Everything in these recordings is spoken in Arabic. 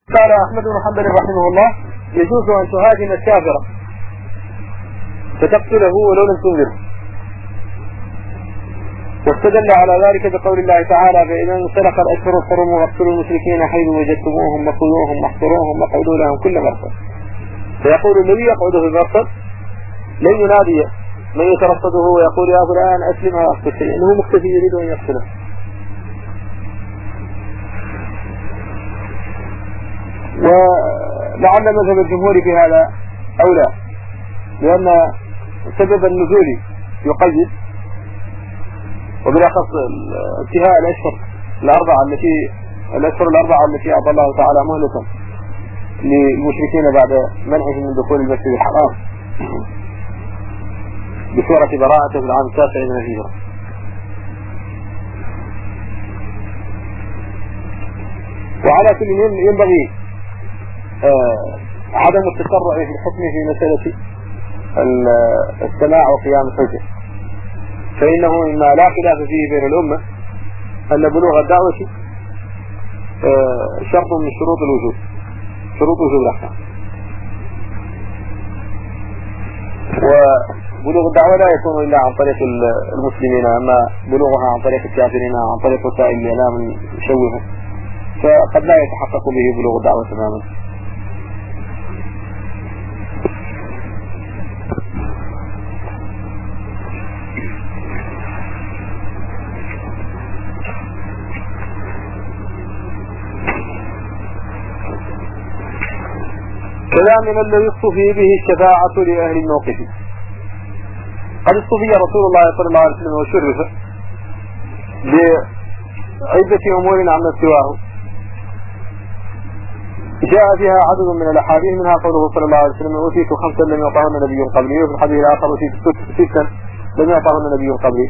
قال أحمد بن حنبل رحمه الله: يجوز أن تهاجم الكافر فتقتله ولو لم تنذره. واستدل على ذلك بقول الله تعالى: فإذا انسلخ الأشهر الحرم واقتلوا المشركين حيث وجدتموهم وخذوهم واحصروهم وقعدوا لهم كل مرصد. فيقول الذي يقعد في المرصد لن ينادي من يترصده ويقول: يا فلان أسلم وأقتل، لأنه مختفي يريد أن يقتله. ولعل مذهب الجمهور في هذا أولى، لأن سبب النزول يقيد، وبالأخص انتهاء الأشهر الأربعة التي أعطى الله تعالى مهلة للمشركين بعد منعهم من دخول المسجد الحرام بسورة براءة في العام 9 من الهجرة. وعلى كل ينبغي عدم التسرع في الحكم في مسألة السماع وقيام الحجة، فإنه مما لا خلاف فيه بين الأمة أن بلوغ الدعوة شرط من شروط وجوب الأحكام. وبلوغ الدعوة لا يكون إلا عن طريق المسلمين، أما بلوغها عن طريق الكافرين عن طريق وسائل الإعلام المشوهة فقد لا يتحقق به بلوغ الدعوة تماما. كذا من الذي اصطفي به الشفاعة لأهل الموقف. قد اصطفي رسول الله صلى الله عليه وسلم وشرف بعدة أمور عما سواه جاء فيها عدد من الأحاديث، منها قوله صلى الله عليه وسلم: أوتيت 5 لم يعطهن نبي قبلي، وفي الحديث الآخر: أوتيت 6 لم يعطهن نبي قبلي.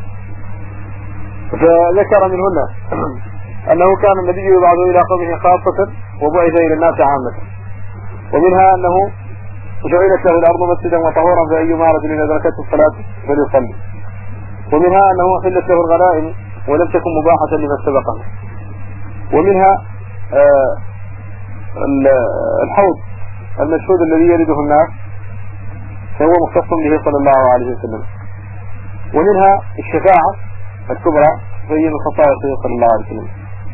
فذكر منهن أنه كان النبي يبعث إلى قومه خاصة وبعث إلى الناس عامة، ومنها أنه جعلت له الأرض مسجدا وطهورا فأيما رجل أدركته الصلاة فليصلي، ومنها أنه أحلت له الغنائم ولم تكن مباحة لمن سبقه، ومنها الحوض المشهود الذي يرده الناس فهو مختص به صلى الله عليه وسلم، ومنها الشفاعة الكبرى فهي من خصائصه صلى الله عليه وسلم.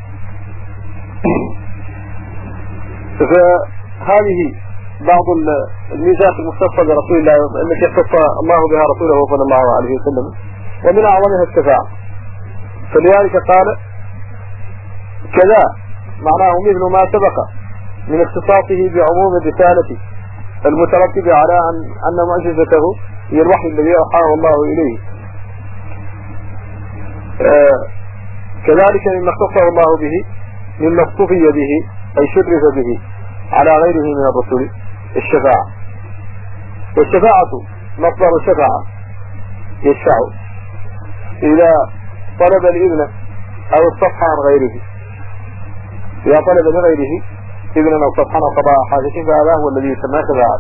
فهذه بعض الميزات المختصة برسول الله التي اختص الله بها رسوله صلى الله عليه وسلم، ومن أعظمها الشفاعة. فلذلك قال: كذا معناه مثل ما سبق من اختصاصه بعموم الرسالة المترتبة على أن معجزته هي الوحي الذي أوحاه الله إليه، كذلك مما اختصه الله به مما اصطفي به أي شرف به على غيره من الرسل الشفاعة. والشفاعة مصدر شفاعة يشفع إذا طلب الإذن أو الصفح عن غيره، إذا طلب لغيره إذن أو صفحا أو قضاء حاجة فهذا هو الذي يسمى شفاعة.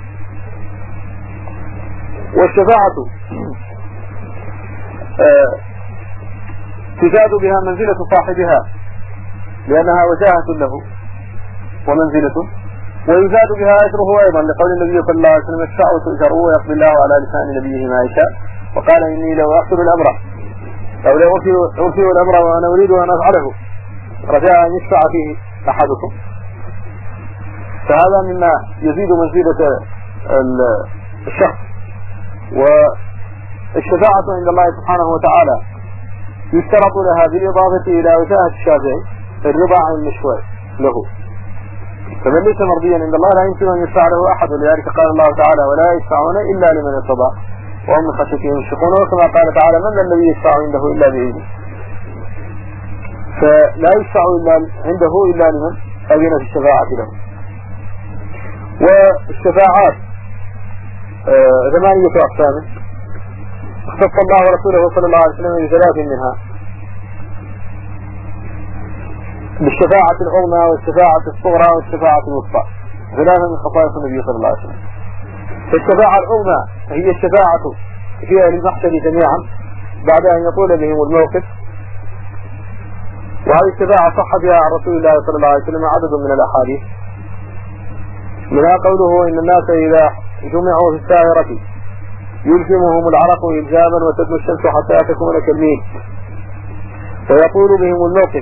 والشفاعة تزاد بها منزلة صاحبها لأنها وجاهة له ومنزلة، ويزاد بها أجره أيضا لقول النبي صلى الله عليه وسلم: اشفعوا تؤجروا ويقضي الله على لسان نبيه ما يشاء. وقال: إني لو أغفر الأمر أو لو أغفر الأمر وأنا أريد أن أفعله رجاء أن يشفع فيه أحدكم. فهذا مما يزيد منزلة الشخص. والشفاعة عند الله سبحانه وتعالى يشترط لها بالإضافة إلى وجاهة الشافعي الرضا عن المشفوع له، فمن ليس مرضيا عند الله لا يمكن أن يشفع له أحد، ولذلك قال الله تعالى: ولا يشفعون إلا لمن ارتضى وهم من خشيته مشفقون. وكما قال تعالى: من الذي يشفع عنده إلا بإذنه. فلا يشفع عنده إلا لمن أذن في الشفاعة له. والشفاعات 8 أقسام اختص الله ورسوله صلى الله عليه وسلم ب3 منها: بالشفاعة العظمى والشفاعة الصغرى والشفاعة الوسطى، 3 من خصائص النبي صلى الله عليه وسلم. فالشفاعة العظمى هي الشفاعة في أهل المحشر جميعا بعد أن يطول بهم الموقف وهذه الشفاعة صح بها عن رسول الله صلى الله عليه وسلم عدد من الأحاديث، منها قوله إن الناس إذا جمعوا في الساهرة يلزمهم العرق إلزاما وتدنو الشمس حتى تكون كالميل ويطول بهم الموقف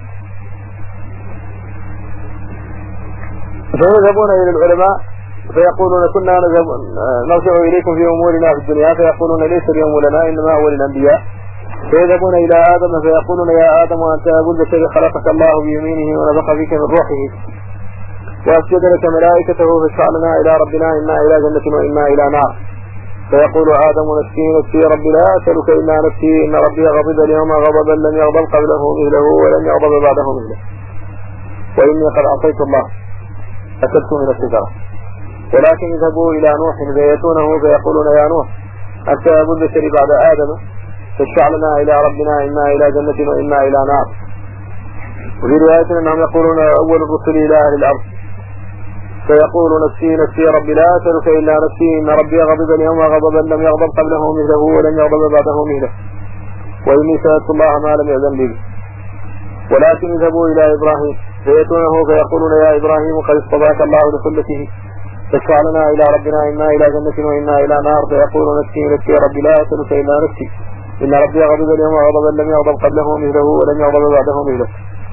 فيذهبون إلى العلماء فيقولون كنا نرجع إليكم في أمورنا في الدنيا، فيقولون ليس اليوم لنا إنما هو للأنبياء. فيذهبون إلى آدم فيقولون يا آدم أنت أبو البشر خلقك الله بيمينه ونفخ فيك من روحه وأسجد لك ملائكته فاشفع لنا إلى ربنا إما إلى جنة وإما إلى نار. فيقول آدم نفسي نفسي ربي لا أسألك إلا نفسي إن ربي غضب اليوم غضبا لم يغضب قبله مثله ولم يغضب بعده مثله وإني قد عصيت الله أكلت من الشجرة. ولكن اذهبوا إلى نوح فيأتونه فيقولون يا نوح أنت أبو البشر بعد آدم فاشفع لنا إلى ربنا إما إلى جنة وإما إلى نار. وفي رواية أنهم يقولون أول الرسل إلى أهل الأرض فيقول نفسي نفسي ربي لا أسألك إلا نفسي إن ربي غضب اليوم غضبا لم يغضب قبله مثله ولم يغضب بعده مثله وإني سألت الله ما لم يأذن لي. ولكن اذهبوا إلى إبراهيم فيأتونه فيقولون يا إبراهيم قد اصطفاك الله لخلته فاشفع لنا إلى ربنا إما إلى جنة وإما إلى نار. فيقول نفسي نفسي ربي لا أسألك إلا نفسي إن ربي غضب اليوم غضبا لم يغضب قبله مثله ولم يغضب بعده مثله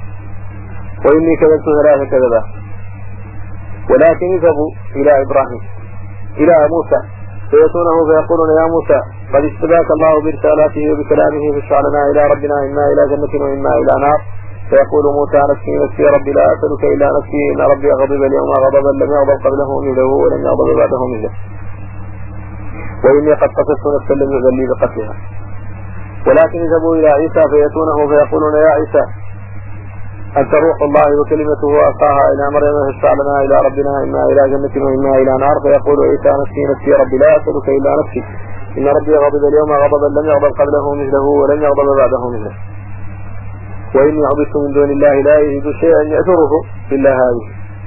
وإني كذبت ثلاثة كذبا. ولكن اذهبوا إلى إبراهيم إلى موسى فيأتونه فيقولون يا موسى قد اجتباك الله برسالاته وبكلامه فاشفع لنا إلى ربنا إما إلى جنة وإما إلى نار. فيقول موسى نفسي نفسي ربي لا أسألك إلا نفسي إن ربي غضب اليوم غضبا لم يغضب قبله مثله ولم يغضب بعده مثله وإني قد قتلت نفسا لم يؤذن لي بقتلها. ولكن اذهبوا إلى عيسى فيأتونه فيقولون يا عيسى أنت روح الله وكلمته ألقاها إلى مريم فاشفع لنا إلى ربنا إما إلى جنة وإما إلى نار. فيقول عيسى نفسي نفسي ربي لا أسألك إلا نفسي إن ربي غضب اليوم غضبا لم يغضب قبله مثله ولم يغضب بعده مثله وإني عبدت من دون الله لا يجد شيئا يأثره إلا هذه.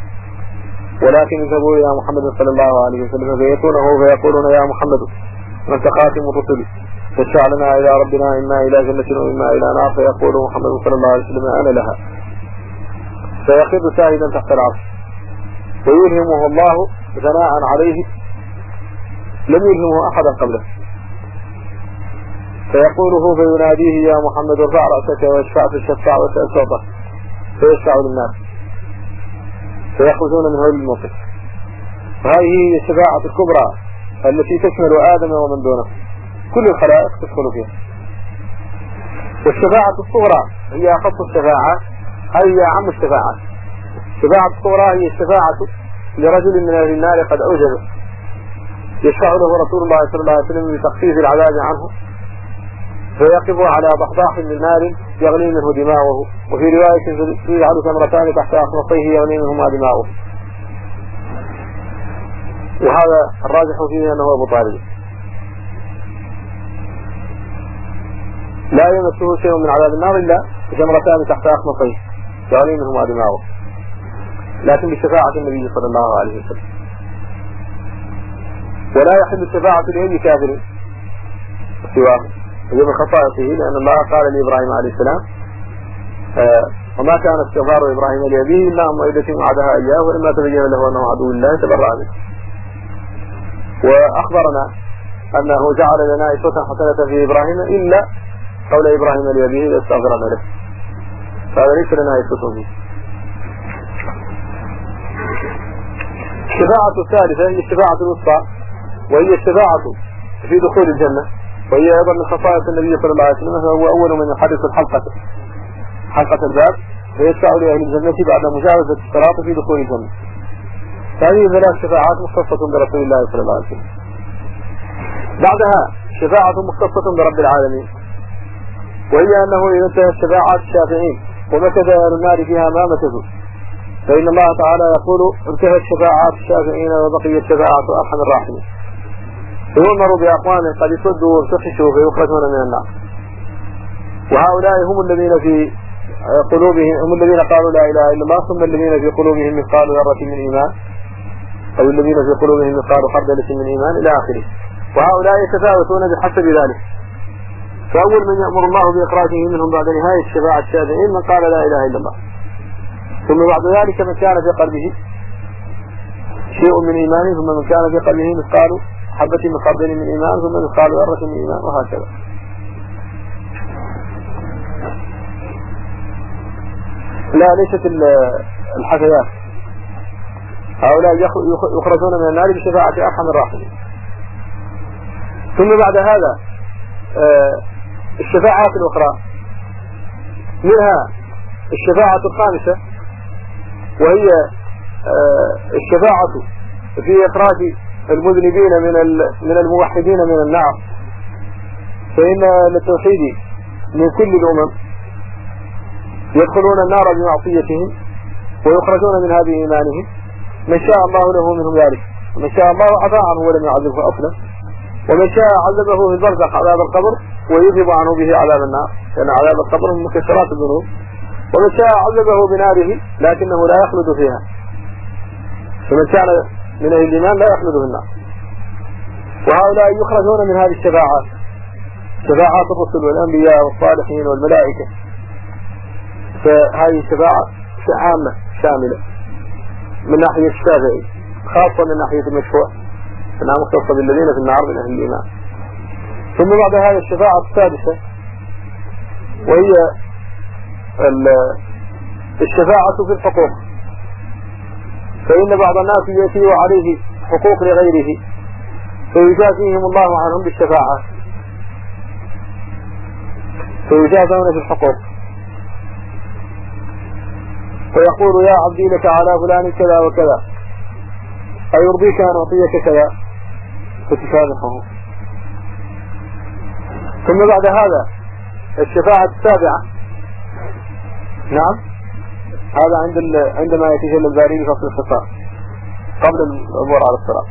ولكن اذهبوا إلى محمد صلى الله عليه وسلم فيأتونه فيقولون يا محمد أنت خاتم الرسل فاشفع لنا إلى ربنا إما إلى جنة وإما إلى نار. فيقول محمد صلى الله عليه وسلم أنا لها فيخر ساجدا تحت العرش ويلهمه الله ثناء عليه لم يلهمه أحدا قبله فيقوله فيناديه يا محمد ارفع رأسك واشفع في الشفاع وسأل صوته فيشفع للناس فيخرجون من هول الموقف. وهذه هي الشفاعة الكبرى التي تشمل آدم ومن دونه كل الخلائق تدخل فيها. والشفاعة الصغرى هي أخص الشفاعات هي أعم الشفاعات. الشفاعة الصغرى هي الشفاعة لرجل من أهل النار قد أوجبه يشفع له رسول الله صلى الله عليه وسلم بتخفيف العذاب عنه فيقف على ضحضاح من نار يغلي منه دماغه. وفي رواية يجعل ثمرتان تحت أخمصيه يغلي منهما دماغه. وهذا الراجح فيه أنه أبو طالب لا يمسه شيء من عذاب النار إلا ثمرتان تحت أخمصيه يغلي منهما دماغه لكن بشفاعة النبي صلى الله عليه وسلم. ولا يحل الشفاعة لأي كافر سواه هي من خصائصه لأن الله قال لإبراهيم عليه السلام وما كان استغفار إبراهيم لأبيه إلا عن موعدة وعدها إياه ولما تبين له أنه عدو الله تبرأ منه. وأخبرنا أنه جعل لنا أسوة حسنة في إبراهيم إلا قول إبراهيم لأبيه لاستغفرنا له فهذا ليس لنا أسوة فيه. الشفاعة الثالثة هي الشفاعة الوسطى وهي الشفاعة في دخول الجنة وهي أيضا من خصائص النبي صلى الله عليه وسلم فهو أول من يحدث حلقة الباب فيشفع لأهل الجنة بعد مجاوزة الصراط في دخول الجنة. هذه ثلاث شفاعات مختصة برسول الله صلى الله عليه وسلم. بعدها شفاعة مختصة برب العالمين وهي أنه إذا انتهت شفاعات الشافعين ومكث أهل النار فيها ما مكثوا فإن الله تعالى يقول انتهت شفاعات الشافعين وبقيت شفاعة أرحم الراحمين فيؤمر بأقوام قد يصدوا وانتخشوا فيخرجون من النار. وهؤلاء هم الذين في قلوبهم هم الذين قالوا لا إله إلا الله ثم الذين في قلوبهم مثقال ذرة من إيمان أو الذين في قلوبهم مثقال خردلة من إيمان إلى آخره. وهؤلاء يتفاوتون بحسب ذلك فأول من يأمر الله بإخراجه منهم بعد نهاية شفاعة الشافعين من قال لا إله إلا الله، ثم بعد ذلك من كان في قلبه شيء من إيمانه، ثم من كان في قلبه مثقال حبة من خردل من إيمان، ثم مثقال ذرة من إيمان، وهكذا. لا، ليست الحثيات، هؤلاء يخرجون من النار بشفاعة أرحم الراحمين. ثم بعد هذا الشفاعات الأخرى، منها الشفاعة الخامسة وهي الشفاعة في إخراج المذنبين من الموحدين من النار، فإن للتوحيد من كل الأمم يدخلون النار بمعصيتهم ويخرجون منها بإيمانهم، من شاء الله له منهم ذلك، ومن شاء الله عفا عنه ولم يعذبه أصلا، ومن شاء عذبه في البرزخ عذاب القبر ويذهب عنه به عذاب النار، لأن عذاب القبر من مكسرات الذنوب، ومن شاء عذبه بناره لكنه لا يخلد فيها، فمن كان من أهل الإيمان لا يخلد في النار. وهؤلاء يخرجون من هذه الشفاعات، شفاعات الرسل والأنبياء والصالحين والملائكة، فهذه الشفاعة عامة شاملة من ناحية الشافعي، خاصة من ناحية المشفوع أنها مختصة بالذين في النار من أهل الإيمان. ثم بعد هذا الشفاعة السادسة وهي الشفاعة في الحقوق، فإن بعض الناس يأتي عليه حقوق لغيره فيجازيهم الله عنهم بالشفاعة، فيجازون في الحقوق، فيقول يا عبدي لك على فلان كذا وكذا، أيرضيك أن أعطيك كذا، فتسامحه. ثم بعد هذا الشفاعة السابعة، نعم، هذا عندما يتجلى الباري بفصل الخطاب قبل العبور على الصراط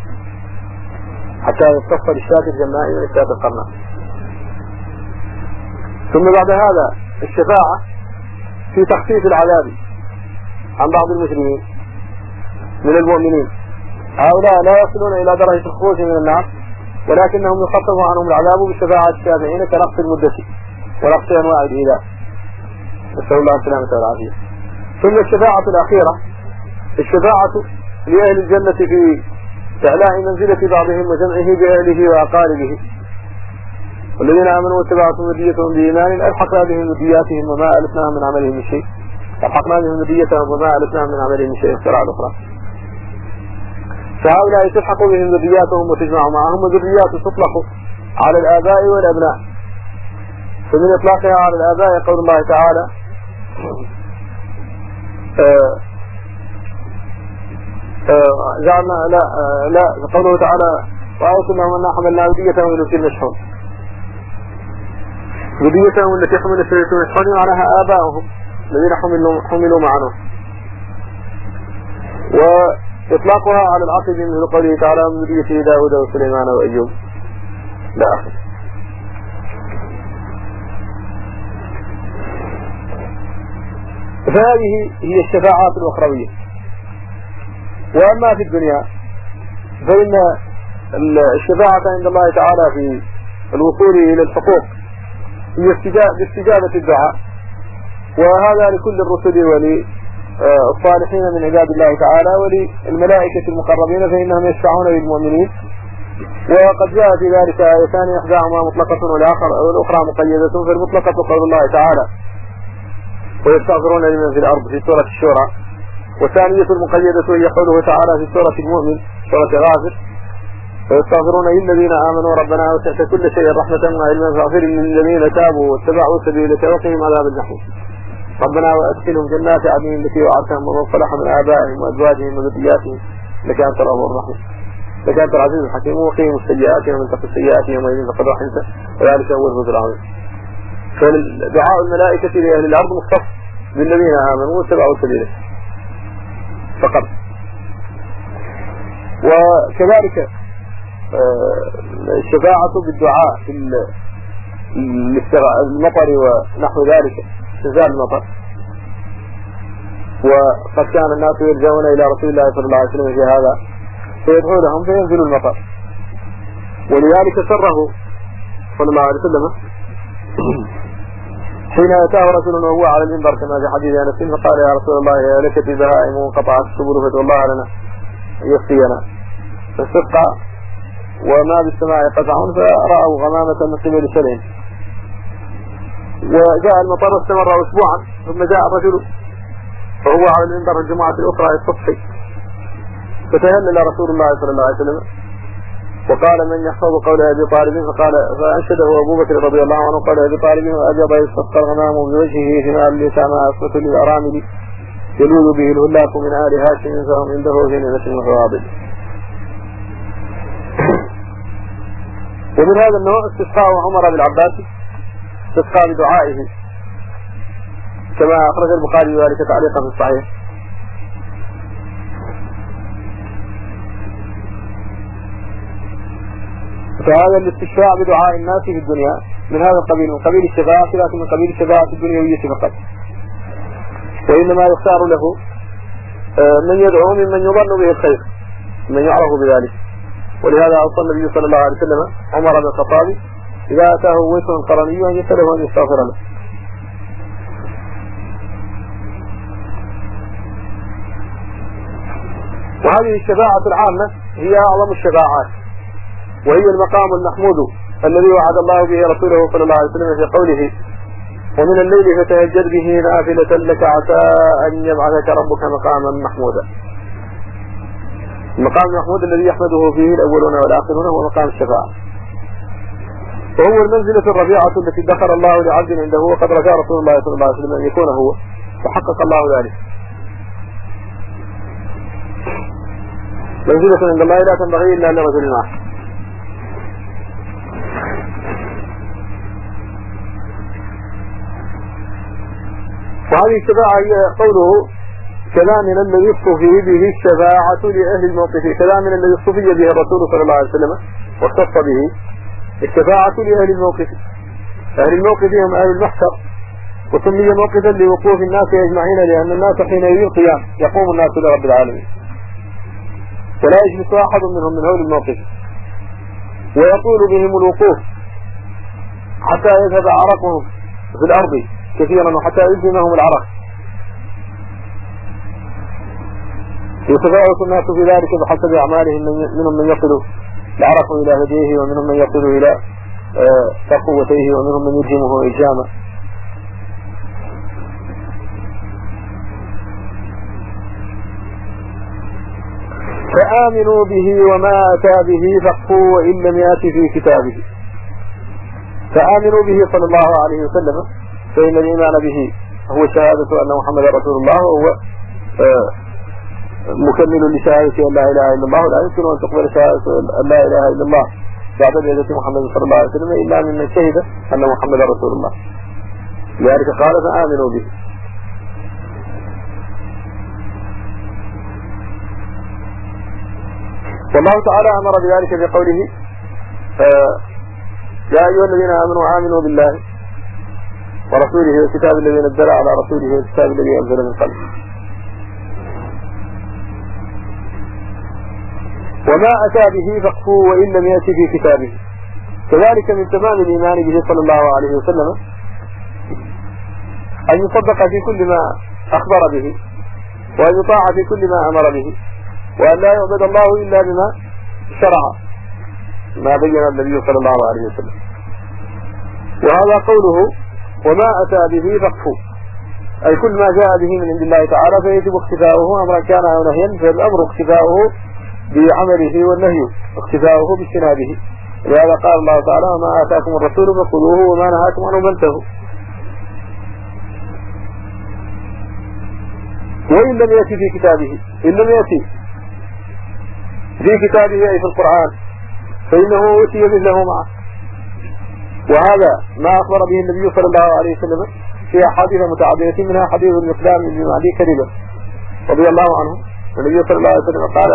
حتى يتصل الشاة الجمائي من الشاة القرناء. ثم بعد هذا الشفاعة في تخفيف العذاب عن بعض المسلمين من المؤمنين، هؤلاء لا يصلون إلى درجة الخروج من النار، ولكنهم يخفف عنهم العذاب بشفاعة الشافعين كنقص المدة ونقص أنواع الإيذاء، نسأل الله السلامة والعافية. ثم الشفاعة الأخيرة الشفاعة لأهل الجنة في إعلاء منزلة بعضهم وجمعه بأهله وأقاربه، والذين آمنوا واتبعتهم ذريتهم بإيمان ألحقنا بهم ذرياتهم وما ألتناهم من عملهم من شيء، ألحقنا بهم ذريتهم وما ألتناهم من عملهم من شيء. القراءة الأخرى، فهؤلاء تلحق بهم ذرياتهم وتجمع معهم، وذريات تطلق على الآباء والأبناء، فمن إطلاقها على الآباء قول الله تعالى جعلنا لا قوله تعالى وأوصلهم أن حملنا ذريتهم إلى الفلك المشحون، ذريتهم التي حملت في الفلك المشحون معناها آباؤهم الذين حملوا معنا، وإطلاقها على العقب مثل قوله تعالى من ذرية داود وسليمان وأيوب لا آخر. فهذه هي الشفاعات الأخروية. وأما في الدنيا فإن الشفاعة عند الله تعالى في الوصول إلى الحقوق هي باستجابة الدعاء، وهذا لكل الرسل وللصالحين من عباد الله تعالى وللملائكة المقربين، فإنهم يشفعون للمؤمنين. وقد جاء في ذلك آيتان إحداهما مطلقة والأخرى مقيدة، فالمطلقة قول الله تعالى ويستغفرون لمن في الأرض في سورة الشورى، والثانية المقيدة هي قوله تعالى في سورة المؤمن سورة غافر ويستغفرون للذين آمنوا ربنا وسعت كل شيء رحمة وعلما فاغفر للذين تابوا واتبعوا سبيلك وقهم عذاب الجحيم ربنا وأدخلهم جنات عدن التي وعدتهم ومن صلح من آبائهم وأزواجهم وذرياتهم إنك أنت الغفور الرحيم إنك أنت العزيز الحكيم وقهم السيئات ومن تقي السيئات يومئذ فقد رحمته وذلك هو الفوز العظيم. فدعاء الملائكة لأهل الأرض مختص بالذين آمنوا واتبعوا سبيله فقط. وكذلك الشفاعة بالدعاء في المطر ونحو ذلك استنزال المطر، وقد كان الناس يرجعون إلى رسول الله صلى الله عليه وسلم في هذا فيدعو لهم فينزل المطر، ولذلك سره صلى الله عليه وسلم حين أتاه رجل وهو على المنبر كما في حديث أنس فقال يا رسول الله لك بهائم وانقطعت السبل فادعو الله لنا يسقينا فاستسقى وما بالسماء قطع فرأوا غمامة من قبل سليم وجاء المطر واستمر أسبوعا ثم جاء الرجل وهو على المنبر الجمعة الأخرى يستصحي فتهلل رسول الله صلى الله عليه وسلم وقال من يحفظ قول أبي طالب فأنشده أبو بكر رضي الله عنه قال أبي طالب وأجاب يستسقى الغمام بوجهه ثمال لسامة أسفة للأرامل يلوذ به الهلاك من آل هاشم فهم عنده في نعمة وفواضل. ومن هذا النوع استسقاء عمر بالعباس استسقاء بدعائه كما أخرج البخاري ذلك تعليقا في الصحيح. فهذا الاستشفاع بدعاء الناس في الدنيا من هذا القبيل من قبيل الشفاعة لكن من قبيل الشفاعة الدنيوية فقط وإنما يختار له من يدعو ممن يظن به الخير من يعرف بذلك. ولهذا أوصى النبي صلى الله عليه وسلم عمر بن الخطاب إذا أتاه ويس قرني أن يسأله أن يستغفر له. وهذه الشفاعة العامة هي أعظم الشفاعات وهي المقام المحمود الذي وعد الله به رسوله صلى الله عليه وسلم في قوله ومن الليل فتهجد به نافلة لك عسى أن يبعثك ربك مقاما محمودا. المقام المحمود الذي يحمده فيه الأولون والآخرون هو مقام الشفاعة وهو المنزلة الرفيعة التي ذكر الله لعبد عنده وقد رجاء رسول الله صلى الله عليه وسلم أن يكون هو فحقق الله ذلك. منزلة عند الله لا تنبغي إلا لرجل واحد. وهذه الشفاعة هي قوله كذا من الذي يصطفي به الشفاعة لأهل الموقف كذا من الذي يصطفي به الرسول صلى الله عليه وسلم واختص به الشفاعة لأهل الموقف. أهل الموقف هم أهل المحشر وسمي موقفا لوقوف الناس أجمعين لأن الناس حين القيام يقوم الناس لرب العالمين ولا يجلس أحد منهم من هول الموقف ويطول بهم الوقوف حتى يذهب عرقهم في الأرض كثيرا وحتى يلزمهم العرق. يتفاوت الناس في ذلك بحسب أعمالهم منهم من يصل العرق إلى هديه ومنهم من يصل إلى قوتيه ومنهم من يلزمه إلزاما. فآمنوا به وما أتى به فاقفوا وإن لم يأتي في كتابه. فآمنوا به صلى الله عليه وسلم فإن الإيمان به هو شهادة أن محمد رسول الله وهو مكمل لشهادة أن لا إله إلا الله. لا يمكن أن تقبل شهادة أن لا إله إلا الله بعد شهادة محمد صلى الله عليه وسلم إلا من شهد أن محمد رسول الله. لذلك قال فآمنوا به. والله تعالى أمر بذلك في قوله يا أيها الذين آمنوا آمنوا بالله ورسوله والكتاب الذي نزل على رسوله والكتاب الذي أنزل من قبل وما أتى به فاقفوا وإن لم يأتي في كتابه. كذلك من تمام الإيمان به صلى الله عليه وسلم أن يصدق في كل ما أخبر به وأن يطاع في كل ما أمر به وأن لا يعبد الله إلا بما شرع ما بين النبي صلى الله عليه وسلم. وهذا قوله وما أتى به فاقفوا أي كل ما جاء به من عند الله تعالى فيجب اختفاؤه أمرا كان أو نهيا فالأمر اختفاؤه بعمله والنهي اختفاؤه باجتنابه. لهذا قال الله تعالى وما آتاكم الرسول فخذوه وما نهاكم عنه فانتهوا. وإن لم يأتي في كتابه إن لم يأتي في كتابه أي في القرآن فإنه أوتي مثله معه. وهذا ما أخبر به النبي صلى الله عليه وسلم في أحاديث متعددة منها حديث المقدام بن معدي كذبة رضي الله عنه. النبي صلى الله عليه وسلم قال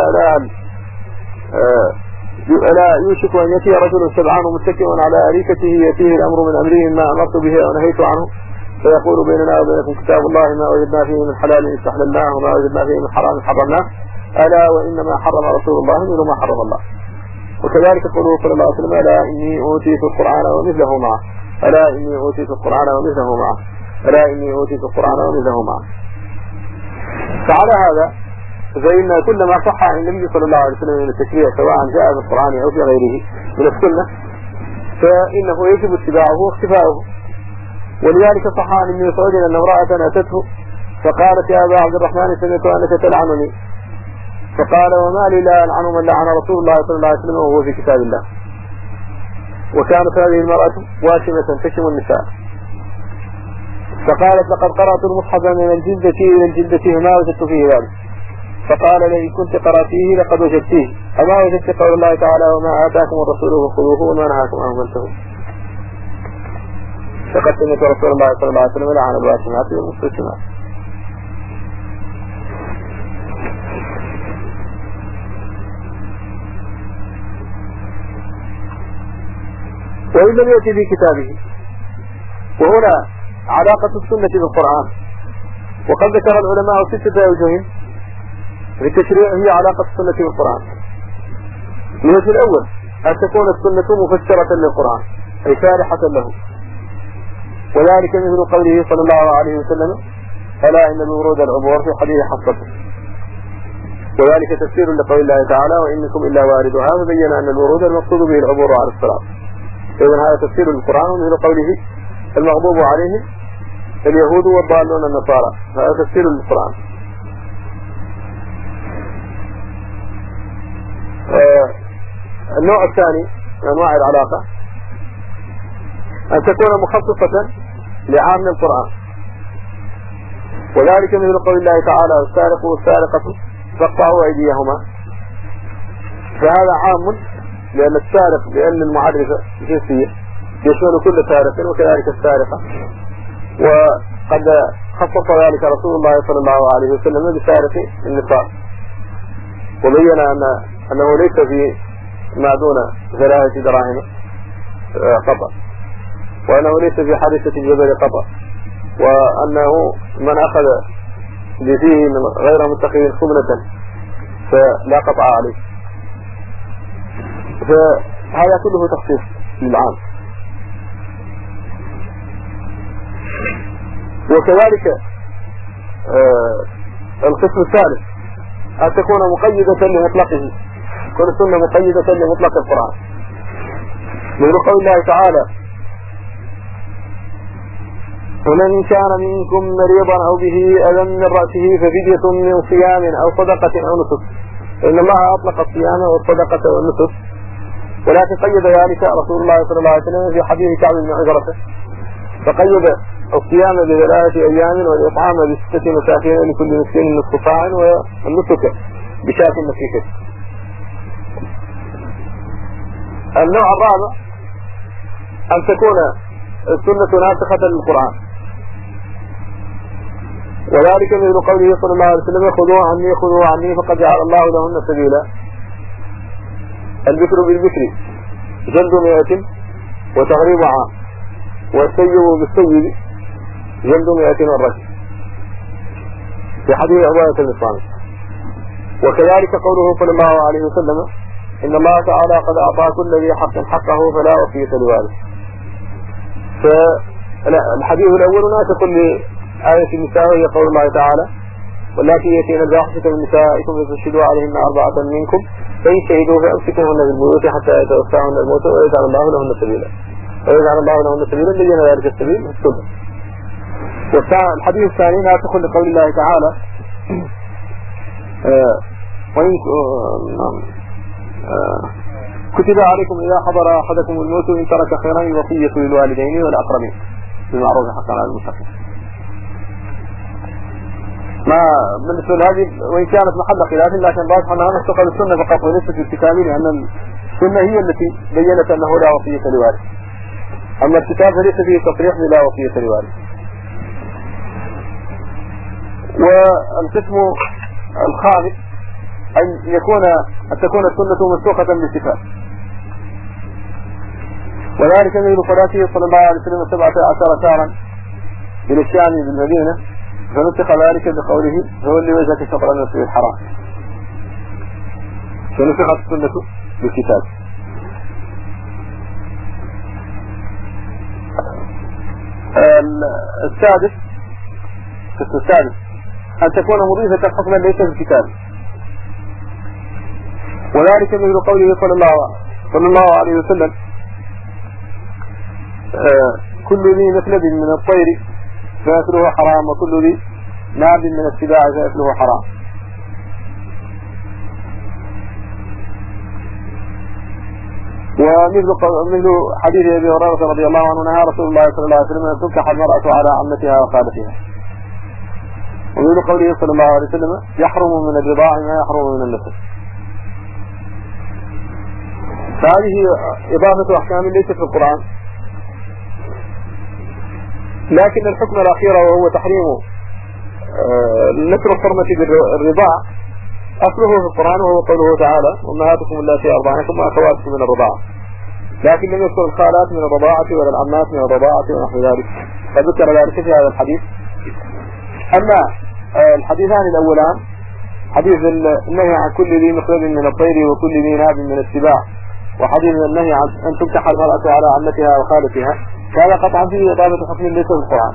ألا يوشك أن يأتي رجل سبعان متكئ على أريكته يأتيه الأمر من أمره ما أمرت به ونهيت عنه فيقول بيننا وبينكم كتاب الله ما وجدنا فيه من حلال استحللناه وما وجدنا فيه من حرام حرمناه ألا وإنما حرم رسول الله منه ما حرم الله. وكذلك قوله صلى الله عليه وسلم ألا إني أوتيت القرآن ومثله معه ألا إني أوتيت القرآن ومثله معه ألا إني أوتيت القرآن ومثله معه. فعلى هذا فإن كل ما صح عن النبي صلى الله عليه وسلم من التشريع سواء جاء في القرآن أو في غيره من السنة فإنه يجب اتباعه واختفاؤه. ولذلك صح عن ابن مسعود أن امرأة أتته فقالت يا أبا عبد الرحمن سمعت أنك تلعنني، فقال وما لي لا ألعن من لعن رسول الله صلى الله عليه وسلم وهو في كتاب الله. وكانت هذه المرأة واشمة تشم النساء، فقالت لقد قرأت المصحف من الجلدة إلى الجلدة وما وجدت فيه ذلك. فقال لئن كنت قرأتيه لقد وجدتيه، أما وجدت قول الله تعالى وما آتاكم الرسول فخذوه وما نهاكم عنه فانتهوا. فقد سمعت رسول الله صلى الله عليه وسلم لعن الواشمات والمستوشمات. وإن لم يأتي في كتابه. وهنا علاقة السنة بالقرآن، وقد ذكر العلماء 6 أوجه في التشريع هي علاقة السنة بالقرآن. الوجه الأول أن تكون السنة مفسرة للقرآن أي شارحة له، وذلك مثل قوله صلى الله عليه وسلم ألا إن الورود العبور في حديث حفصة، وذلك تفسير لقول الله تعالى وإنكم إلا واردها، فبين أن الورود المقصود به العبور على الصراط. إذن هذا تفسير للقرآن مثل قوله المغضوب عليهم اليهود والضالون النصارى، هذا تفسير للقرآن. النوع الثاني من أنواع العلاقة أن تكون مخصصة لعام القرآن، وذلك مثل قول الله تعالى والسارق والسارقة فاقطعوا أيديهما، فهذا عام لأن السارق لأن المعرفة جنسية يشمل كل سارق وكذلك السارقة، وقد خصص ذلك رسول الله صلى الله عليه وسلم بسارق النساء، وبين أنه ليس في ما دون 3 دراهم قطع، وأنه ليس في حادثة الجبل قطع، وأنه من أخذ بفيه غير متخذ خبنة فلا قطع عليه. فهذا كله تخصيص للعام. وكذلك القسم الثالث أن تكون مقيدة لمطلقه، كل سنة مقيدة لمطلق القرآن، من قول الله تعالى ومن كان منكم مريضا أو به أذى من رأسه ففدية من صيام أو صدقة أو نسك. إن الله أطلق الصيام والصدقة والنسك، ولكن قيد ذلك رسول الله صلى الله عليه وسلم في حديث كعب بن عجرة، فقيد الصيام ب3 أيام والإطعام ب6 مساكين لكل مسكين نصف صاع والنسك بشاة مسيكة. النوع الرابع أن تكون السنة ناسخة للقرآن، وذلك مثل قوله صلى الله عليه وسلم خذوا عني فقد جعل الله لهن سبيلا. البكر بالبكر جلد 100 وتغريب عام، والسيب بالسيب جلد 100 والرجم، في حديث عبادة الإسلام. وكذلك قوله صلى الله عليه وسلم إن الله تعالى قد أعطى كل ذي حق حقه فلا وصية لوارث. فالحديث الأول ناسخ لآية النساء وهي قول الله تعالى واللاتي يأتين الفاحشة من نسائكم فاستشهدوا عليهن 4 منكم فإن شهدوا فأمسكوهن بالبيوت حتى يتوفاهن الموت ويجعل الله لهن سبيلا، ويجعل الله لهن سبيلا بين ذلك السبيل في السنة. والحديث الثاني ناسخ لقول الله تعالى كتب عليكم إذا حضر أحدكم الموت إن ترك خيرا الوصية للوالدين والأقربين بالمعروف حقا على المتقين. ما بالنسبة لهذه وإن كانت محل خلاف، لكن راجح أنها نسخ السنة فقط وليست في الكتاب، لأن السنة هي التي بينت أنه لا وصية لوارث، أما الكتاب فليس فيه تصريح بلا وصية لوارث. والقسم الخامس أن تكون السنة منسوخة بالكتاب، وذلك مثل صلاته صلى الله عليه وسلم 17 شهرا بالشام بالمدينة، فنسخ ذلك بقوله هو اللي وجهك شطر المسجد الحرام، فنسخت السنة بالكتاب. السادس أن تكون مضيفة حكما ليس في الكتاب، وذلك مثل قوله صلى الله عليه وسلم كل ذي مخلب من الطير فأكله حرام، وكل ذي ناب من السباع فأكله حرام. ومثل حديث أبي هريرة رضي الله عنه نهى رسول الله صلى الله عليه وسلم أن تنكح المرأة على عمتها وخالتها. ومثل قوله صلى الله عليه وسلم يحرم من الرضاع ما يحرم من النسب. فهذه إضافة أحكام ليست في القرآن، لكن الحكم الأخير وهو تحريم نكر الحرمة بالرضاع أصله في القرآن، وهو قوله تعالى أمهاتكم اللاتي أرضعنكم وأخواتكم من الرضاعة، لكن لم يذكر الخالات من الرضاعة ولا العمات من الرضاعة ونحو ذلك، فذكر ذلك في هذا الحديث. أما الحديثان الأولان حديث النهي عن كل ذي مخلب من الطير وكل ذي ناب من السباع، وحديث النهي عن أن تنكح المرأة على عمتها وخالتها، كان قطعا فيه إضافة حكم ليس في القرآن.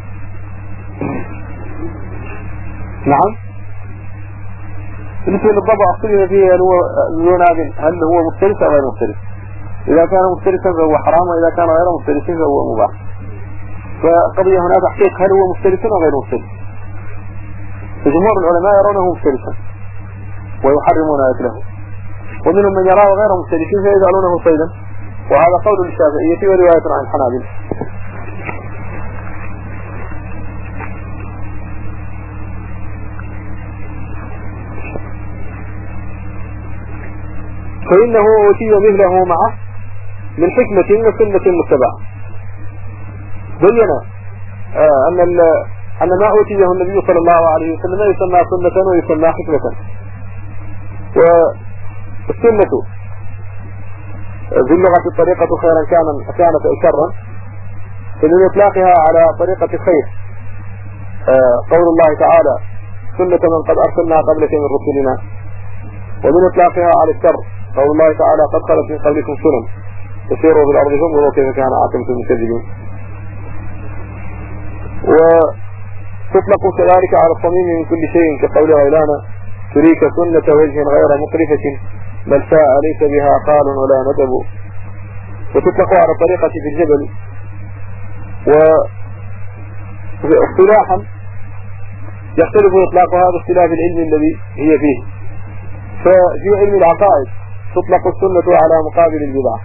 نعم. بالنسبة للضبع اختلف فيه هل هو مفترس أو غير مفترس. إذا كان مفترسا فهو حرام، وإذا كان غير مفترس فهو مباح. فقضية هنا تحقيق هل هو مفترس أو غير مفترس. جمهور العلماء يرونه مفترسا ويحرمون أكله، ومنهم من يراه غير مفترس فيجعلونه صيدا، وهذا قول الشافعية ورواية عن الحنابلة. فإنه أوتي مثله معه من حكمة وسنة متبعة. بينا أن ما أوتيه النبي صلى الله عليه وسلم يسمى سنة ويسمى حكمة. والسنة في اللغة الطريقة خيرا كانت أو شرا، فمن إطلاقها على طريقة الخير قول الله تعالى سنة من قد أرسلنا قبلك من رسلنا، ومن إطلاقها على الشر قول الله تعالى قد خلت من قبلكم سنن تسيروا في الأرض فانظروا كيف كان عاقبة المكذبين. وتطلق كذلك على الصميم من كل شيء كقول غيلانا تريك سنة وجه غير مقرفة بل ساء ليس بها قال ولا ندب. وتطلق على طريقة في الجبل. واصطلاحا يختلف إطلاقها باختلاف العلم الذي هي فيه. ففي علم العقائد تطلق السنة على مقابل البدعة،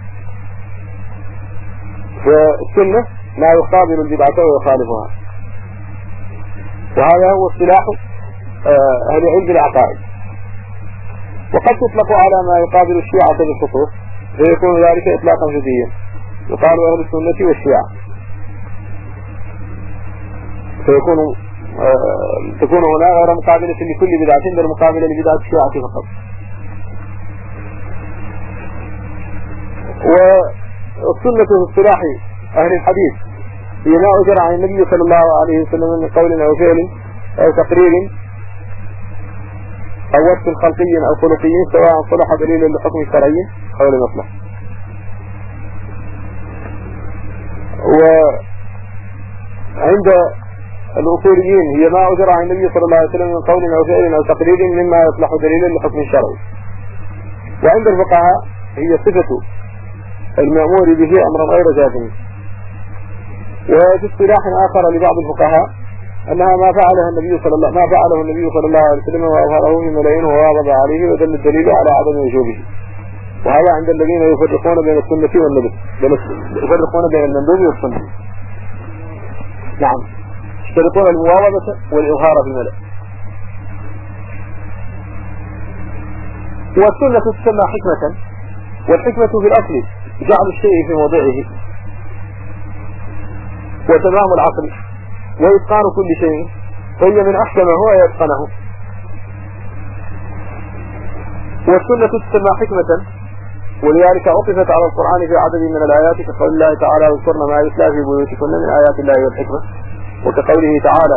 فالسنة ما يقابل البدعة ويخالفها، وهذا هو اصطلاح أهل علم العقائد. وقد تطلق على ما يقابل الشيعة بالخصوص، فيكون ذلك إطلاقا جزئيا، يقال أهل السنة والشيعة، تكون هنا غير مقابلة لكل بدعة بل مقابلة لبدعة الشيعة فقط. والسنة في اصطلاح أهل الحديث هي ما أجر عن النبي صلى الله عليه وسلم من قول أو فعل أو تقرير أو وصف خلقي أو خلقي سواء صلح دليل لحكم شرعي أو لمصلح. وعند الأصوليين هي ما أجر عن النبي صلى الله عليه وسلم من قول أو فعل أو تقرير مما يصلح دليل لحكم شرعي. وعند الفقهاء هي صفة المأمور به أمرا غير جازم. وفي اصطلاح آخر لبعض الفقهاء أنها ما فعله النبي صلى الله عليه وسلم وأظهره في ملايين وواظب عليه ودل الدليل على عدم وجوبه. وهذا عند الذين يفرقون بين السنة والندب، يفرقون بين المندوب والسنة. نعم، يشترطون المواظبة والإظهار في الملأ. والسنة تسمى حكمة، والحكمة في الأصل جعل الشيء في موضعه وتمام العقل وإتقان كل شيء، فهي من أحكمه ويتقنه. والسنة تسمى حكمة، ولذلك عطفت على القرآن في عدد من الآيات كقول الله تعالى واذكرن ما يتلى في بيوتكن من آيات الله والحكمة، وكقوله تعالى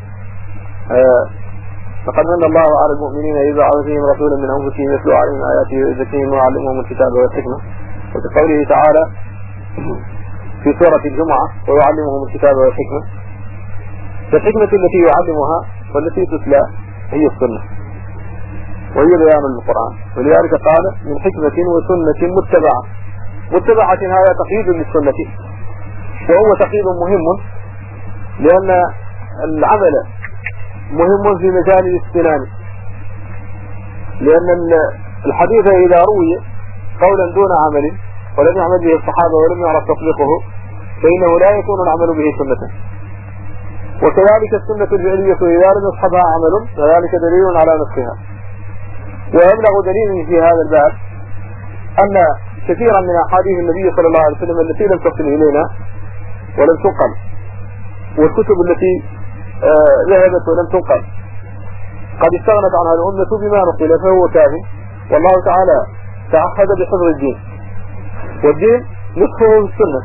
فقد من الله على المؤمنين إذ بعث فيهم رسولا من أنفسهم يتلو عليهم آياته ويزكيهم ويعلمهم الكتاب والحكمة، وكقوله تعالى في سورة الجمعة ويعلمهم الكتاب والحكمة، فالحكمة التي يعلمها والتي تتلى هي السنة وهي بيان القرآن. ولذلك قال من حكمة وسنة متبعة هذا تقييد للسنة، وهو تقييد مهم لأن العمل مهم في مجال الاستنان، لأن الحديث إذا روي قولا دون عمل ولم يعمل به الصحابة ولم يعرف تطبيقه فإنه لا يكون العمل به سنة. وكذلك السنة الفعلية إذا لم يصحبها عمل فذلك دليل على نسخها. ويبلغ دليل في هذا الباب أن كثيرا من أحاديث النبي صلى الله عليه وسلم التي لم تصل إلينا ولم تنقل، والكتب التي ذهبت ولم تنقل قد استغنت عنها الأمة بما نقل، فهو كافٍ. والله تعالى تعهد بحفظ الدين، والدين نصفه السنة،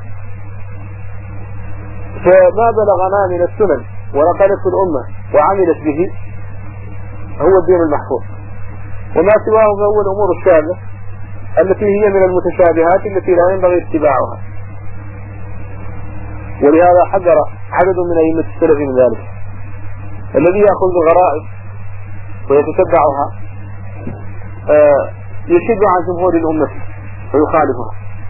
فما بلغنا من السنن ونقلته الأمة وعملت به هو الدين المحفوظ، وما سواه فهو الأمور الشاذة التي هي من المتشابهات التي لا ينبغي اتباعها. ولهذا حذر عدد من أئمة السلف من ذلك. الذي يأخذ الغرائب ويتتبعها يشد عن جمهور الأمة ويخالفها.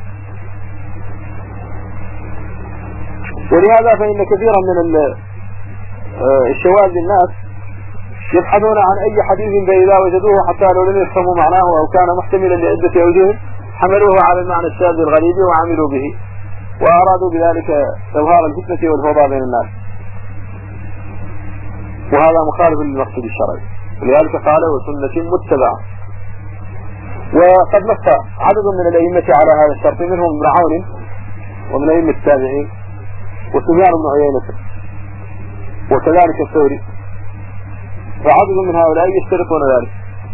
ولهذا فإن كثيرا من الشواذ الناس يبحثون عن أي حديث فإذا وجدوه حتى لو لم يفهموا معناه أو كان محتملا لعدة أوجه حملوه على المعنى الشاذ الغريب وعملوا به، وأرادوا بذلك إظهار الفتنة والفوضى بين الناس، وهذا مخالف للمقصود الشرعي. ولذلك قال وسنة متبعة. وقد نص عدد من الأئمة على هذا الشرط، منهم ابن عون ومن أئمة التابعين وسفيان بن عيينة وكذلك الثوري، وعدد من هؤلاء يشترطون ذلك.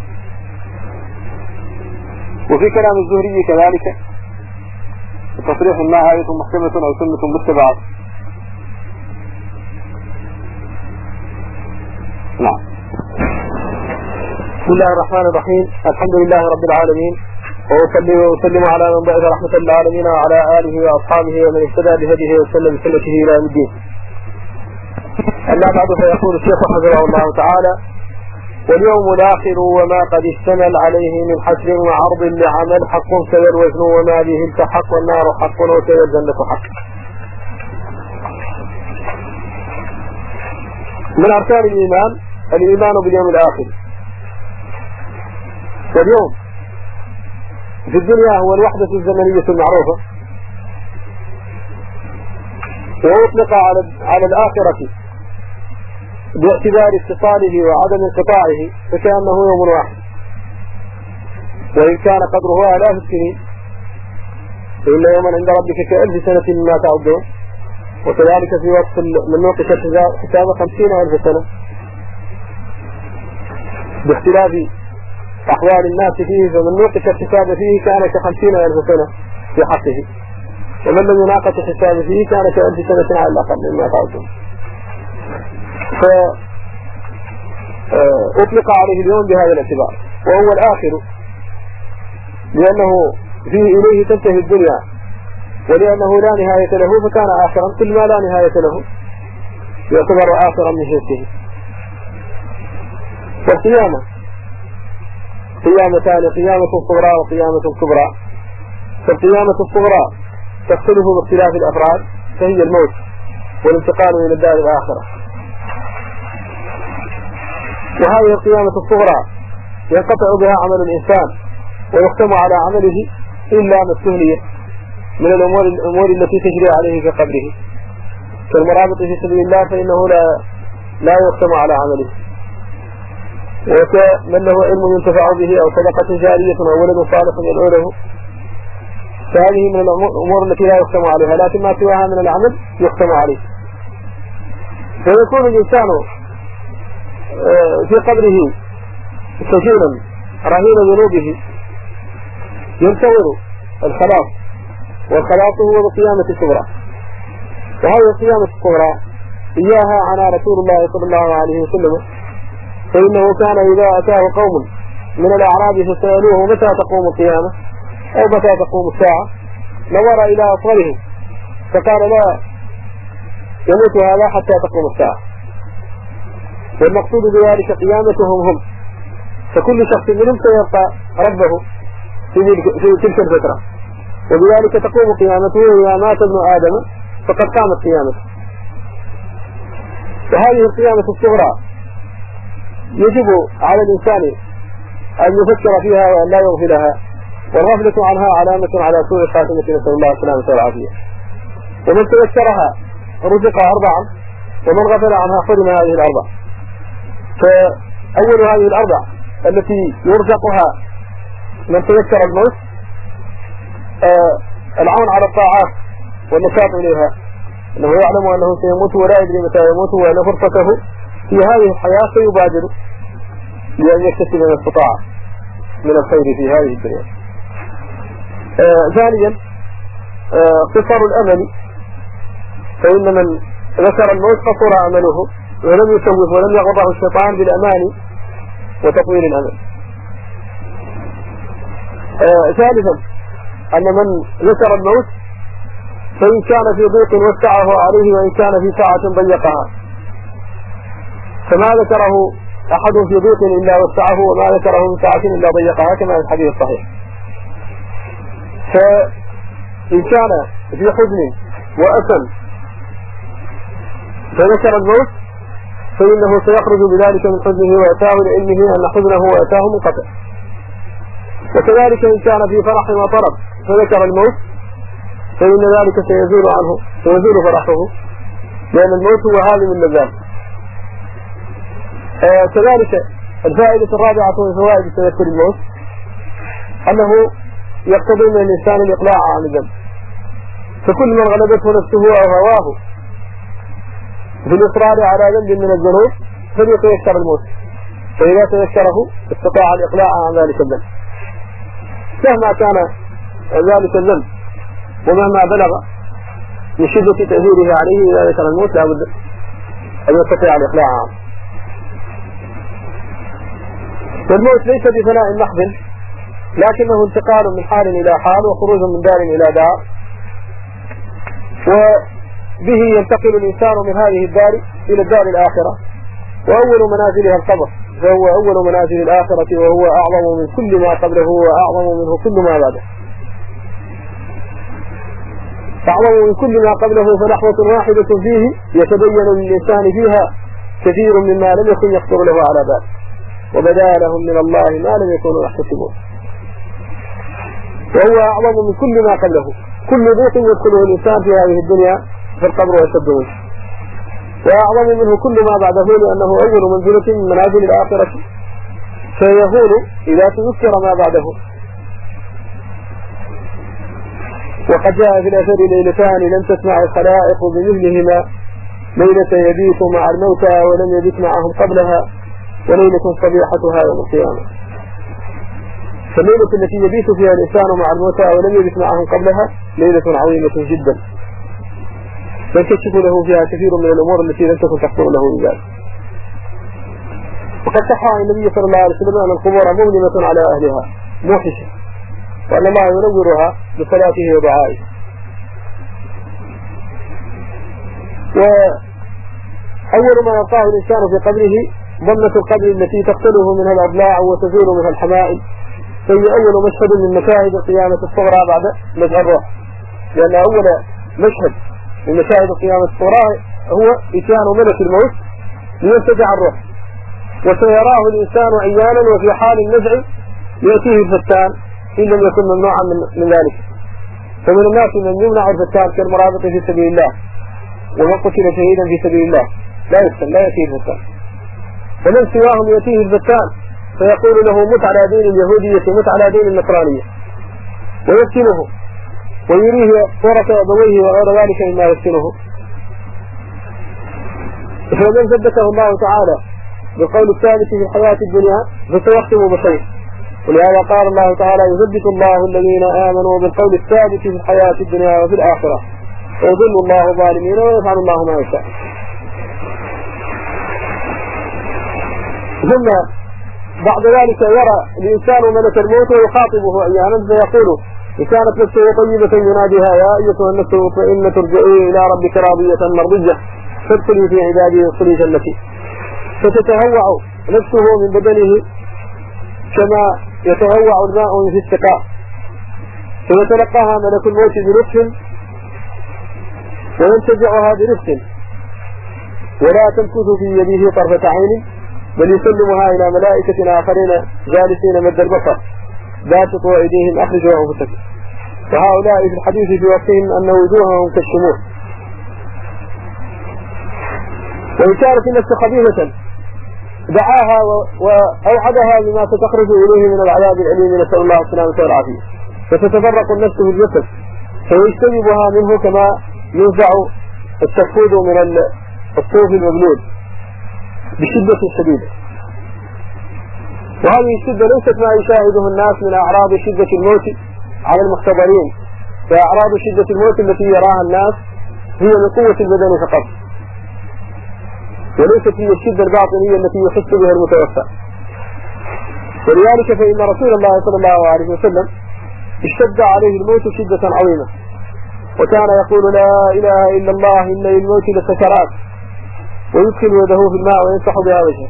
وفي كلام الزهري كذلك تصريح ما آية محكمة أو سنة متبعة. نعم. بسم الله الرحمن الرحيم، الحمد لله رب العالمين، وأصلي وأسلم على من بعث رحمة للعالمين وعلى آله وأصحابه ومن اهتدى بهديه وسلم بسنته إلى يوم الدين. أما بعد فيقول الشيخ حفظه الله تعالى: واليوم الآخر وما قد اشتمل عليه من حشر وعرض لعمل حق كذا الوزن وما به التحق والنار حق وكذا الجنة حق. من أركان الإيمان باليوم الآخر. واليوم في الدنيا هو الوحدة الزمنية المعروفة، وأطلق على الآخرة باعتبار اتصاله وعدم انقطاعه فكأنه يوم واحد، وإن كان قدره آلاف السنين فإن يوما عند ربك كألف سنة مما تعدون. وكذلك في وقت من نوقش حساب 50,000 سنة، باختلاف أحوال الناس فيه، فمن نوقش الحساب فيه كان ك50,000 سنة في حقه، ومن لم يناقش الحساب فيه كان ك1000 سنة على الأقل مما تعدون. فأطلق عليه اليوم بهذا الاعتبار، وهو الآخر لأنه فيه إليه تنتهي الدنيا، ولأنه لا نهاية له فكان آخرا، كل ما لا نهاية له يعتبر آخرا من جنسه. والقيامة قيامتان: قيامة صغرى وقيامة كبرى. فالقيامة الصغرى تختلف باختلاف الأفراد، فهي الموت والانتقال إلى الدار الآخرة. وهذه القيامة الصغرى ينقطع بها عمل الإنسان ويختم على عمله إلا ما استهلي من الأمور التي تجري عليه في قبره، كالمرابط في سبيل الله فإنه لا يختم على عمله، وكمن له علم ينتفع به أو صدقة جارية أو ولد صالح يدعو له، فهذه من الأمور التي لا يختم عليها، لكن ما سواها من العمل يختم عليه. فيكون الإنسان في قبره سجينا رهين ذنوبه ينتظر الخلاص، والخلاص هو القيامة الكبرى. وهذه القيامة الكبرى إياها عنا رسول الله صلى الله عليه وسلم، فإنه كان إذا أتاه قوم من الأعراب فسألوه متى تقوم القيامة أو متى تقوم الساعة نظر إلى أصغرهم فقال لا يموت هذا حتى تقوم الساعة. والمقصود بذلك قيامتهم هم، فكل شخص منهم سيلقى ربه في تلك الفترة، وبذلك تقوم قيامته. إذا مات ابن آدم فقد قامت قيامته. وهذه القيامة الصغرى يجب على الإنسان أن يفكر فيها وأن لا يغفلها، والغفلة عنها علامة على سوء خاتمة، نسأل الله السلامة والعافية. ومن تذكرها رزق أربعا، ومن غفل عنها حرم هذه الأربع. فأول هذه الأربع التي يرزقها من تذكر الموت العون على الطاعات والنشاط إليها، أنه يعلم أنه سيموت ولا يدري متى يموت، وأن فرصته في هذه الحياة سيبادر لأن يكتسب ما استطاع من الخير في هذه الدنيا. ثانيا قصر الأمل، فإن من ذكر الموت قصر عمله ولم يسوف ولم يغضه الشيطان بالأمان وتطويل الأمل. ثالثا أن من ذكر الموت فإن كان في ضيق وسعه عليه، وإن كان في ساعة ضيقها، فما ذكره أحد في ضيق إلا وسعه، وما ذكره في ساعة إلا ضيقها، كما في الحديث الصحيح. فإن كان في حزن وأسل فذكر الموت فإنه سيخرج بذلك من حزنه وأتاه لعلمه أن حزنه وأتاه منقطع. وكذلك إن كان في فرح وطرب فذكر الموت فإن ذلك سيزول فرحه، لأن الموت هو هذه من اللذات. كذلك الفائدة الرابعة من فوائد تذكر الموت أنه يقتضي من الإنسان الإقلاع عن الذنب، فكل من غلبته نفسه أو هواه في الإصرار على ذنب من الذنوب فليتذكر الموت، فإذا تذكره استطاع الإقلاع عن ذلك الذنب مهما كان ذلك الذنب ومهما بلغ من شدة تأثيره عليه. إذا ذكر الموت لابد أن يستطيع الإقلاع عنه. والموت ليس بفناء محض، لكنه انتقال من حال إلى حال وخروج من دار إلى دار، وبه ينتقل الإنسان من هذه الدار إلى الدار الآخرة، وأول منازلها القبر، فهو أول منازل الآخرة، وهو أعظم من كل ما قبله وأعظم منه كل ما بعده. أعظم من كل ما قبله، فلحظة واحدة فيه يتبين للإنسان فيها كثير مما لم يكن يخطر له على بال، وبدا لهم من الله ما لم يكونوا يحتسبون. وهو أعظم من كل ما قبله، كل ضيق يدخله الإنسان في هذه الدنيا في القبر وأشد منه، وأعظم منه كل ما بعده، لأنه أول منزلة من منازل الآخرة، فيهون إذا تذكر ما بعده. وقد جاء في الأثر ليلتان لم تسمع الخلائق بمثلهما، ليلة يبيت مع الموتى ولم يبت معهم قبلها، وليلة صبيحتها يوم القيامة. فالليلة التي يبيت فيها الإنسان مع الموتى ولم يبت معهم قبلها ليلة عظيمة جدا، ينكشف له فيها كثير من الأمور التي لم تكن تخطر له بذلك. وقد صح عن النبي صلى الله عليه وسلم أن القبور مظلمة على أهلها موحشة، وأن الله ينورها بصلاته ودعائه. وأول ما يلقاه الإنسان في قبره ضمة القبر التي تقتله منها الأضلاع وتزول منها الحمائل، فهي أول مشهد من مشاهد القيامة الصغرى بعد نزع الروح، لأن أول مشهد من مشاهد القيامة الصغرى هو إتيان ملك الموت لينتزع الروح، وسيراه الإنسان عيانا وفي حال النزع يأتيه الفتان إن لم يكن ممنوعا من ذلك. فمن الناس من يمنع الفتان كالمرابط في سبيل الله، ومن قتل شهيدا في سبيل الله لا يفتن، لا يأتيه الفتان. ومن سواهم يأتيه الفتان فيقول له مت على دين اليهودية، مت على دين النصرانية، ويفتنه ويريه صورة أبويه وغير ذلك مما يفتنه. فمن ثبته الله تعالى بالقول الثابت في الحياة الدنيا فسيختم بخير، ولهذا قال الله تعالى يثبت الله الذين آمنوا بالقول الثابت في الحياة الدنيا وفي الآخرة ويضل الله الظالمين ويفعل الله ما يشاء. ثم بعد ذلك يرى الإنسان ملك الموت ويخاطبه أحيانا فيقول إن كانت نفسه طيبة يناديها يا أيتها النفس المطمئنة ارجعي إلى ربك راضية مرضية فادخلي في عبادي وادخلي جنتي. فتتهوع نفسه من بدنه كما يتهوع الماء في السقاء، فيتلقاها ملك الموت برفق وينتزعها برفق ولا تمكث في يده طرفة عين، بل يسلمها إلى ملائكة آخرين جالسين مد البصر باسطوا أيديهم أخرجوا أنفسكم. وهؤلاء في الحديث في وقتهم أن وجوههم كالشموع. وإن كانت النفس خبيثة دعاها وأوعدها بما ستخرج إليه من العذاب الأليم، نسأل الله السلامة والعافية. فتتفرق النفس في الجسد فيجتنبها منه كما ينزع التفويض من الصوف المبلول بشدة شديدة. وهذه الشدة ليست ما يشاهده الناس من أعراض شدة الموت على المختبرين، فأعراض شدة الموت التي يراها الناس هي من قوة البدن فقط، وليست هي الشدة الباطنية التي يحس بها المتوفى. ولذلك فإن رسول الله صلى الله عليه وسلم اشتد عليه الموت شدة عظيمة، وكان يقول لا إله إلا الله إن للموت لسكرات، ويدخل يده في الماء ويمسح بها وجهه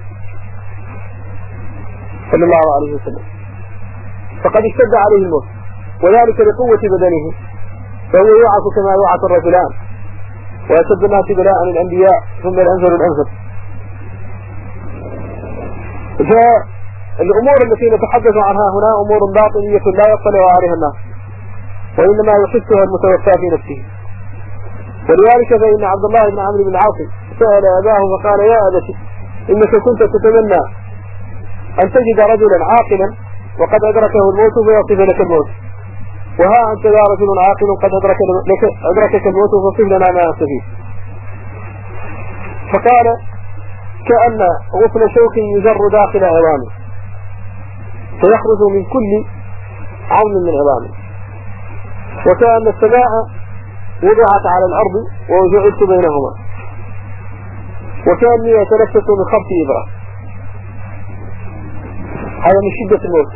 صلى الله عليه وسلم. فقد اشتد عليه الموت، وذلك لقوة بدنه، فهو يوعك كما يوعك الرجلان، وأشد الناس بلاء الأنبياء ثم الأنزل الأنزل. فالأمور التي نتحدث عنها هنا أمور باطنية لا يطلع عليها الناس، وإنما يحسها المتوفى في نفسه. ولذلك فإن عبد الله بن عمرو بن العاص سأل أباه فقال يا أبتي إنك كنت تتمنى أن تجد رجلا عاقلا وقد أدركه الموت فيصف لك الموت، وها أنت يا رجل عاقل قد أدركك الموت فصف لنا ما أنت فيه. فقال كأن غصن شوك يجر داخل عظامه فيخرج من كل عظم من عظامه، وكأن السماء وضعت على الأرض ووجعت بينهما، وكأني يتنفس من خبط إبرة. هذا من شدة الموت.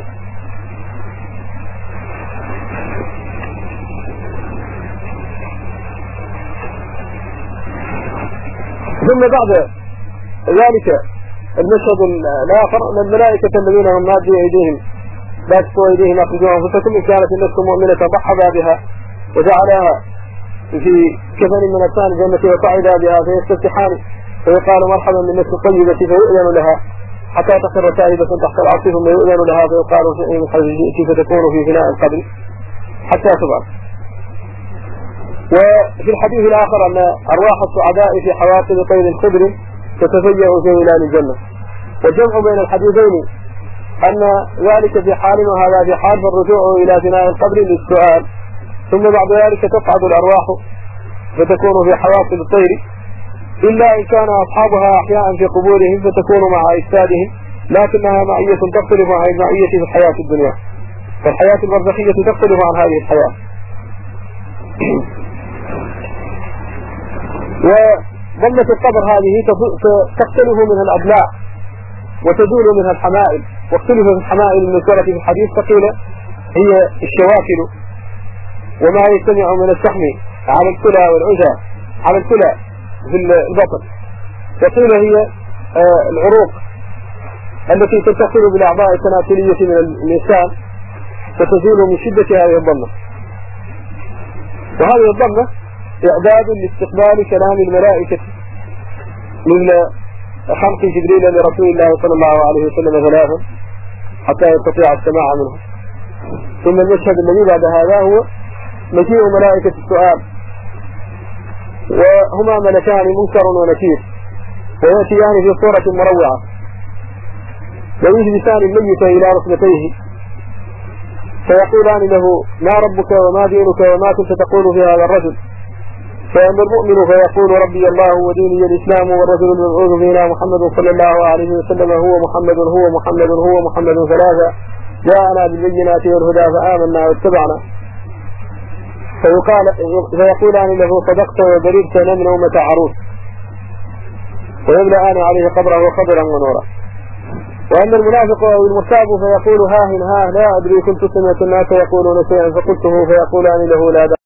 ثم بعد ذلك المشهد الآخر أن الملائكة الذين هم مادوا أيديهم باسطوا أيديهم أخرجوا أنفسكم إن كانت النفس مؤمنة ضحى بها وجعلها في كفن من أكفان الجنة وصعد بها فيستفتحان فيقال مرحبا بالنفس الطيبة فيؤذن لها حتى تخر سائبة تحت العرش ثم يؤذن لها فيقال من حيث جئت فتكون في فناء القبر حتى تبعث. وفي الحديث الآخر أن أرواح السعداء في حواصل طير خضر تتفجأ في ظلال الجنة. والجمع بين الحديثين أن ذلك في حال وهذا في حال، فالرجوع إلى فناء القبر للسؤال، ثم بعد ذلك تصعد الأرواح فتكون في حواصل الطير، إلا إن كان أصحابها أحياء في قبورهم فتكون مع أجسادهم، لكنها معية تختلف عن المعية في الحياة الدنيا، فالحياة البرزخية تختلف عن هذه الحياة. وضمة القبر هذه تختلف منها الأضلاع وتزول منها الحمائل، واختلف في الحمائل المذكورة في الحديث، فقيل هي الشواكل وما يجتمع من الشحم على الكلى والعجى على الكلى في البطن، وقيل هي العروق التي تتصل بالأعضاء التناسلية من الإنسان فتزول من شدة هذه الضمة. وهذه الضمة إعداد لاستقبال كلام الملائكة من خلق جبريل لرسول الله صلى الله عليه وسلم ثلاثا حتى يستطيع السماع منه. ثم المشهد الذي بعد هذا هو مجيء ملائكة السؤال، وهما ملكان منكر ونكير، ويأتيان في صورة مروعة ويجلسان الميت إلى ركبتيه فيقولان له ما ربك وما دينك وما كنت تقول في هذا الرجل؟ فأما المؤمن فيقول ربي الله وديني الإسلام والرجل المبعوث فينا محمد صلى الله عليه وسلم هو محمد هو محمد هو محمد ثلاثة جاءنا بالبينات والهدى فآمنا واتبعنا. فيقولان له صدقت وبررت من أمة عروس، ويملأان عليه قبره خضرا ونورا. وأما المنافق أو المرتاب فيقول ها لا أدري كنت سمعت الناس يقولون شيئا فقلته فيقولان له لا